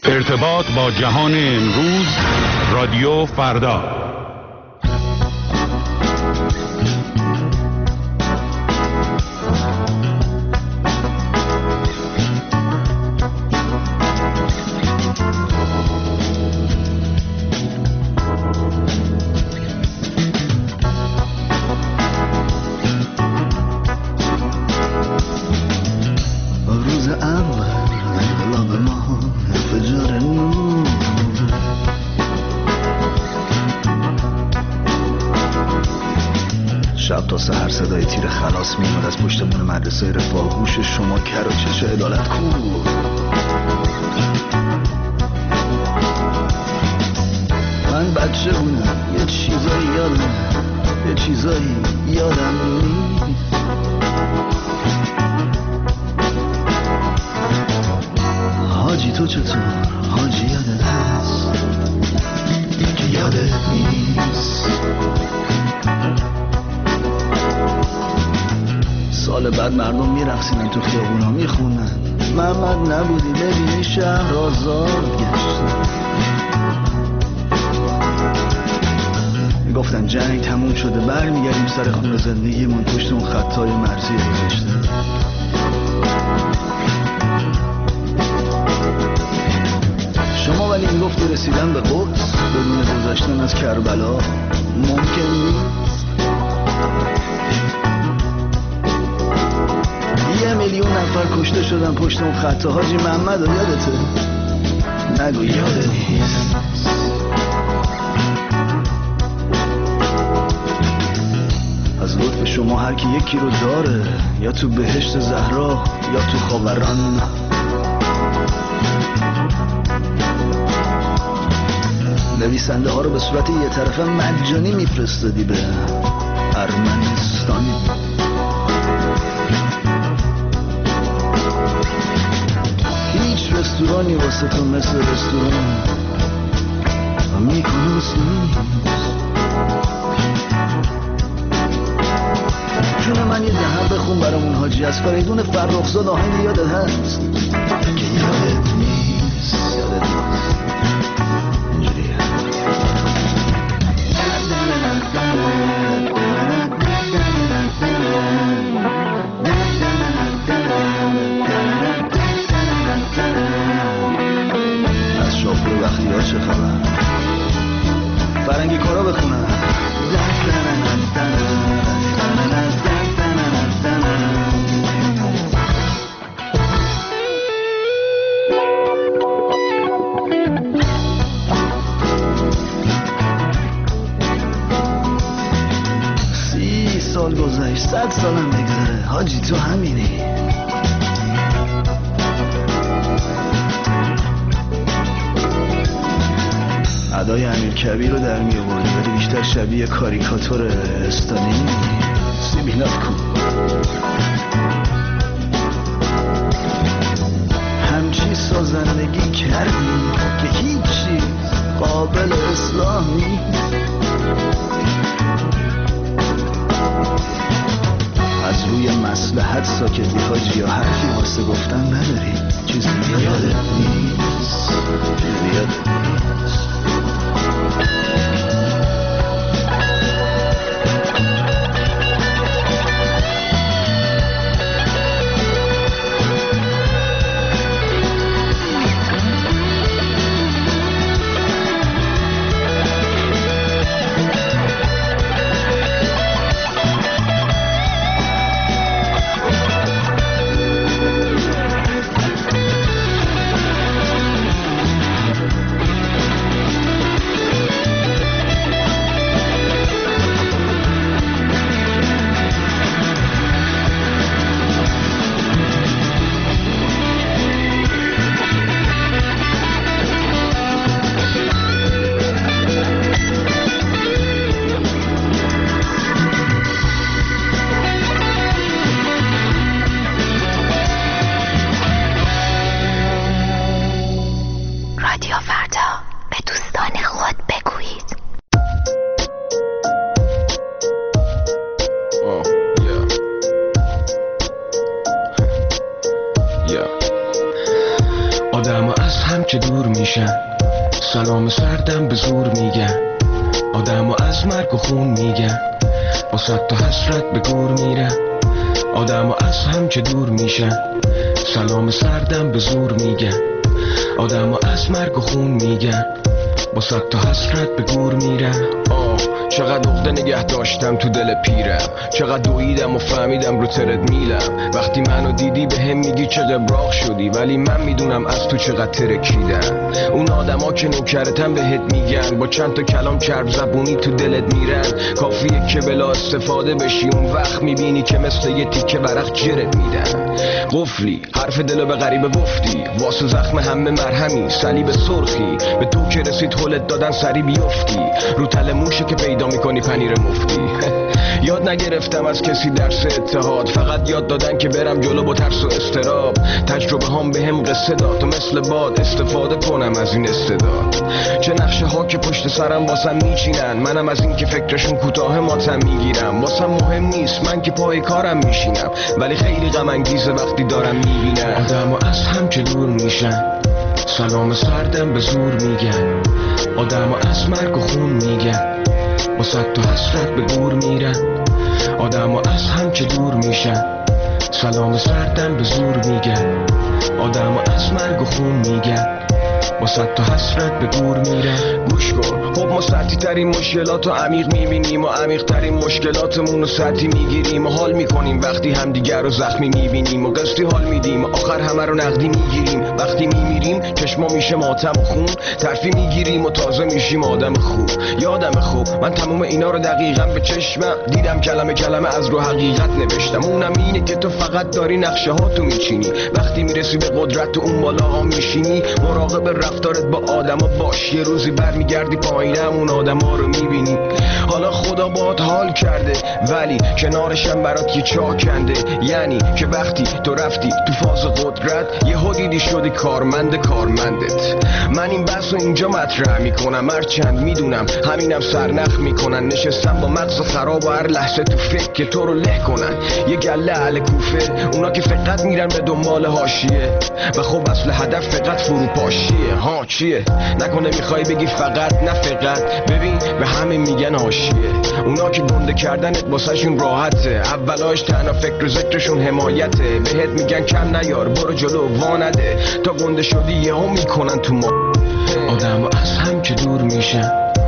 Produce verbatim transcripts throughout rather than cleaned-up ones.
ارتباط با جهان امروز، رادیو فردا. شب تا سحر صدای تیر خلاص میاد از پشتمون مدرسه رفاه. گوش شما کر و چش عدالت کو. من بچه بودم یه چیزایی یادم یه چیزایی یادم نیست. حاجی تو چطور؟ حاجی یادت هست که یادت نیست. سال بعد مردم میرقصیدن تو خیابونا میخونن محمد نبودی ببینی شهر آزاد گشت. میگفتن جنگ تموم شده برمیگردیم سر خون زندگیمون پشت اون خطای مرزی گذاشته. شما ولی میگفتی رسیدن به قدس بدون گذشتن از کربلا ممکن نیست. یه میلیون نفر کشته شدن پشت اون خطا. حاجی محمد رو یادته؟ نگو یادت نیست. از لطف شما هر کی یکی رو داره، یا تو بهشت زهرا یا تو خاوران. نویسنده ها رو به صورت یه طرفه مجانی میفرستادی به ارمنستان. هیچ رستورانی واسه تو مثل رستوران میکنوس نیست. جون من یه دهن بخون برامون حاجی از فریدون فرخزاد آهنگ یادت هست که یادت نیست. یادت نیست اینجوریه. از شافر وقتی ها چه خبر؟ فرنگی کارا بخونن. سی سال گذشت، صد سالم بگذره حاجی تو همینی. ادای امیر کبیر رو در می آوردی ولی بیشتر شبیه کاریکاتور استالین. سیبیلات کن همچی سازندگی کردی که هیچ چیز قابل اصلاح نیست. از روی مصلحت ساکتی حاجی یا حرفی واسه گفتن نداری. چیزی یادت نیست. چیزی یادت نیست. آدم از هم که دور میشن، سلام سردم به زور میگن. آدم از مرگ و خون میگن، با صد تا حسرت به گور میرن. آدم از هم که دور میشن، سلام سردم به زور میگن. آدم از مرگ و خون میگن، با صد تا حسرت به گور میرن. آه چقدر عقده نگه داشتم تو دل پیرم، چقدر دویدم و فهمیدم رو ترد میلم. وقتی منو دیدی به هم میگی چه قبراق شدی، ولی من میدونم از تو چقدر ترکیدم. اون آدما که نوکرتن بهت میگن، با چند تا کلام چرب زبونی تو دلت میرن. کافیه که بلا استفاده بشی، اون وقت میبینی که مثل یه تیکه برق جرت میدن. قفلی حرف دلو به غریبه گفتی، واسه زخم همه مرهمی صلیب سرخی. به تو که رسید هولت دادن سری بیفتی، رو تل موشه که پیدا میکنی پنیر مفتی. یاد نگرفتم از کسی درس اتحاد، فقط یاد دادن که برم جلو با ترس و استراب. تجربه هم به هم قصه داد و مثل باد استفاده کنم از این استعداد. چه نقشه ها که پشت سرم واسم میچینن، منم از این که فکرشون کوتاه ماتم میگیرم. واسم مهم نیست من که پای کارم میشینم، ولی خیلی غم انگیزه وقتی دارم میبینم آدمو از هم که دور میشن، سلام سردم به زور میگن. آدمو از مرگ و خون میگن، با صد تا حسرت به گور میرن. آدمو از هم که دور میشن، سلام سردم به زور میگن. آدمو از مرگ و خون میگن، با صد تا حسرت به گور میرن. گوش کن خب ما سطحی ترین مشکلات رو عمیق میبینیم و عمیق ترین مشکلاتمون رو سطحی میگیریم و حال میکنیم وقتی همدیگر رو زخمی میبینیم و قسطی حال میدیم و آخر همه رو نقدی میگیریم. وقتی میمیریم چشما میشه ماتم و خون، ترفی میگیریم و تازه میشیم آدم خوب. یادم خوب من تموم اینا رو دقیقا به چشمم دیدم، کلمه کلمه از رو حقیقت نوشتم. اونم اینه که تو فقط داری نقشه ها تو میچینی، وقتی میرسی به قدرت تو اون بالا ها میشینی. مراقب رفتارت با آدما باش، یه روزی برمیگردی پایینم اون آدما رو میبینی. حالا خدا باهات حال کرده ولی کنارشم برات یه چاه کنده. یعنی که وقتی تو رفتی تو فاز قدرت، یه دیدی شدی کارمند کارمندت. من این بحث رو اینجا مطرح میکنم، هرچند میدونم همینم سرنخ میکنن. نشستم با مغز خراب و هر لحظه تو فکر که تو رو له کنن. یه گله اهل کوفه، اونا که فقط میرن به دنبال حاشیه و خب اصل هدف فقط فروپاشیه. ها چیه؟ نکنه میخوای بگی فقط؟ نه فقط، ببین به همه میگن حاشیه. اونا که گنده کردنت واسهشون راحته، اولاش تنها فکر و ذکرشون حمایته. بهت میگن کم نیار برو جلو وانده، تا گنده شدی یهو میکنن تو ما. آدمو از هم که دور میشن،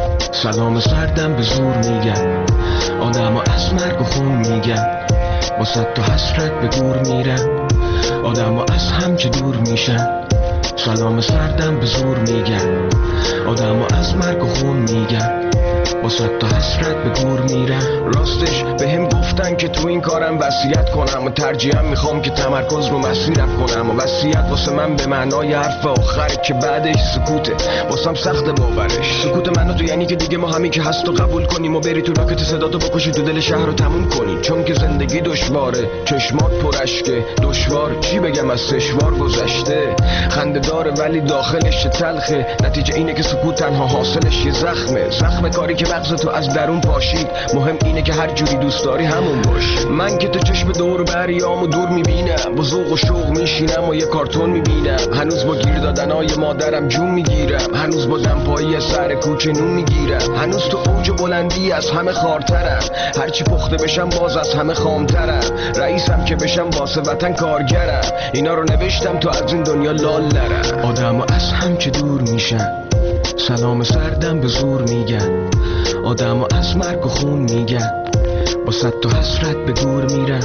سلام سردم به زور میگن. آدمو از مرگ و خون میگن، با صد تا حسرت به گور میرن. آدمو از هم که دور میشن، سلام سردم به زور میگن. آدمو از مرگ و خون میگن، با صد تا حسرت به گور میرن. راستش به هم گفتن که تو این کارم وصیت کنم و ترجیحاً میخوام که تمرکز رو مسیرم کنم. و وصیت واسه من به معنای حرف آخره که بعدش سکوته، واسم سخت باورش. سکوت منو تو یعنی که دیگه ما همین که هست و قبول کنیم و بری تو راکت صداتو بکشی تو دل شهر رو تموم کنی. چون که زندگی دشواره، چشمات پرشکه، دشوار چی بگم از سشوار گذشته. خنده داره ولی داخلش تلخه، نتیجه اینه که سکوت تنها حاصلش یه زخمه. زخم کاری که مغز تو از درون پاشید. مهم اینه که هر جوری دوست داری همون باش. من که تو چشم دور بریامو دور میبینم، با ذوق و شوق میشینم و یه کارتون میبینم. هنوز با گیر دادنای مادرم جون میگیرم، هنوز با دمپایی سر کوچه نون میگیرم. هنوز تو اوج بلندی از همه خارترم، هرچی پخته بشم باز از همه خامترم. رئیسم که بشم واسه وطن کارگرم، اینا رو نوشتم تو از این دنیا لال نرم. آدمو از هم که دور میشن، سلام سردم به زور میگن. آدمو از مرگ و خون میگن، با صد تا حسرت به گور میرن.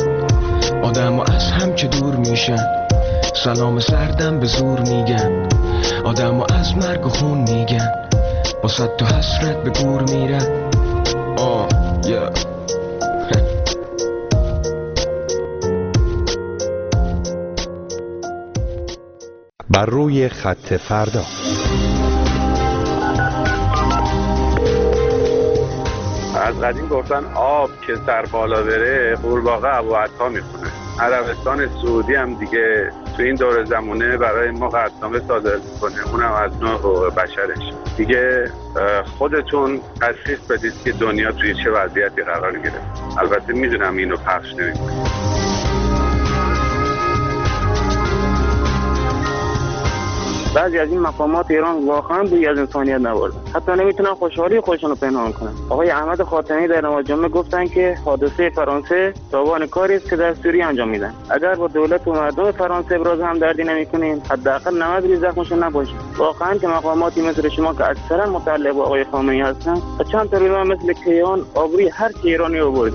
آدمو از هم که دور میشن، سلام سردم به زور میگن. آدمو از مرگ و خون میگن، با صد تا حسرت به گور میرن. آه yeah. بر روی خط فردا. از قدیم گفتن آب که سر بالا بره قورباغه ابوعطا میخونه. عربستان سعودی هم دیگه تو این دور زمونه برای ما قطعنامه صادر میکنه، اونم از نوع حقوق بشرش. دیگه خودتون تشخیص بدید که دنیا توی چه وضعیتی قرار گرفت. البته میدونم اینو پخش نمیکنم. بعضی از این مقامات ایران واقعا بوی از انسانیت نبردن، حتی نمیتونن خوشحالی خودشون رو پنهان کنن. آقای احمد خاتمی در نماز جمعه گفتن که حادثه فرانسه تاوان کاری است که در سوریه انجام میدن. اگر با دولت و مردم فرانسه ابراز همدردی نمیکنیم، حداقل نود روز زخمشون نباشه. واقعا که مقاماتی مثل شما که اکثرا متعلق با آقای خامنه‌ای هستن، چند تا روزا مثل کیان آبروی هر کی ایرانی آورد.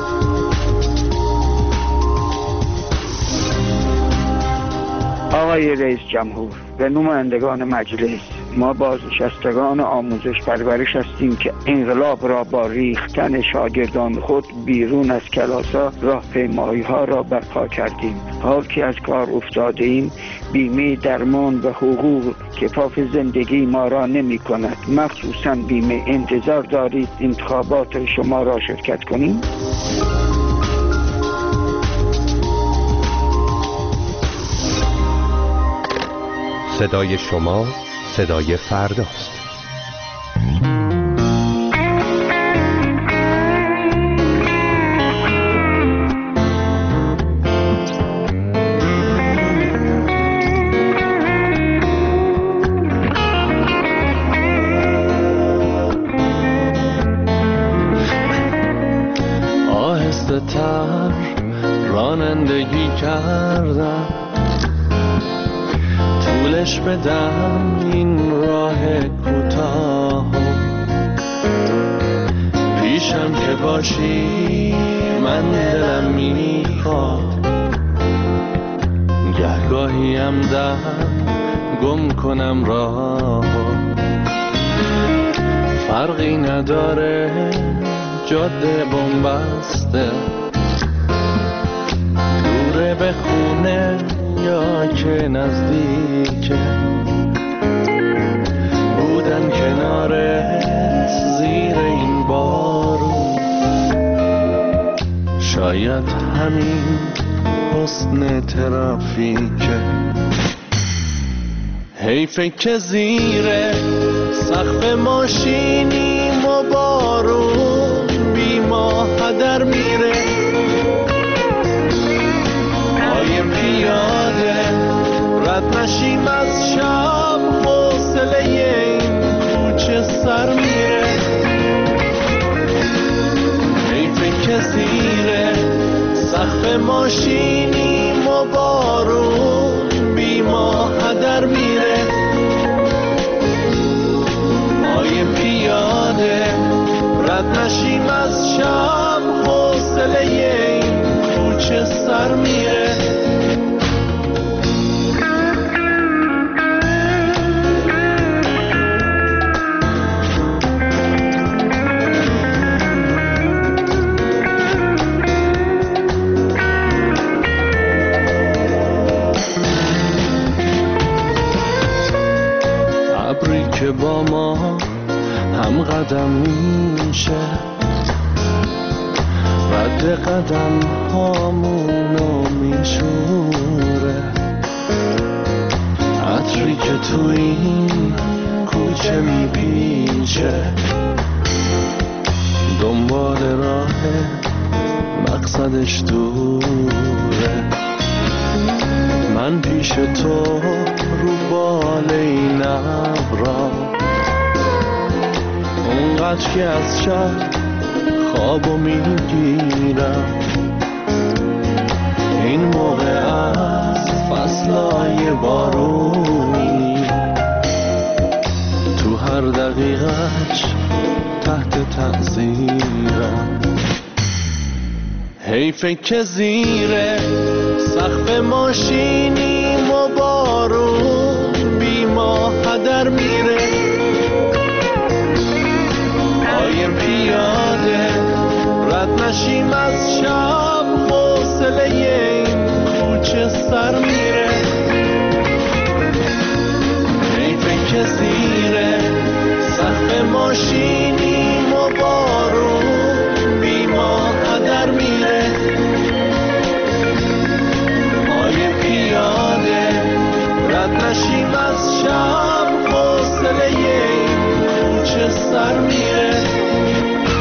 آقای رئیس جمهور و نمایندگان مجلس، ما بازنشستگان آموزش پرورش هستیم که انقلاب را با ریختن شاگردان خود بیرون از کلاس‌ها راهپیمایی ها را برپا کردیم. حال که از کار افتاده ایم، بیمه درمان و حقوق کفاف زندگی ما را نمی کند. مخصوصا بیمه انتظار دارید انتخابات شما را شرکت کنیم؟ صدای شما صدای فرداست. آهسته تر رانندگی کردم، طولش بدم این راه کوتاه، پیشم که باشی من دلم میخواد، گهگاهیم دم گم کنم راه، فرقی نداره جاده بنبسته، دوره به خونه یا که نزدیکه، بودن کنارت زیر این بارون، شاید همین حسن ترافیکه. حیفه که زیر سقف ماشینیم و بارون بی ما هدر میره، پایم پیاده رد نشیم از شب، حوصله این کوچه سر میره. حیفه که زیر سقف ماشینیم و بارون بی ما هدر میره، پایم پیاده رد نشیم از شب، حوصله این کوچه سر میره. که با ما هم قدم میشه، رد قدم هامونو میشوره، عطری که تو این کوچه میپیچه، دنبال راه مقصدش دوره، من پیش تو رو بال این ابرا، اونقدر که از شب خوابو میگیرم، این موقع از فصلای بارونی، تو هر دقیقهش تحت تأثیرم. حیفه که زیر سقف ماشینیم و بارون بی ما هدر میره، پایم پیاده رد نشیم از شب، حوصله این کوچه سر میره. حیفه که زیر سقف ماشینیم و بارون بی ما هدر میره، پایم پیاده رد نشیم از شب، حوصله این کوچه سر میره.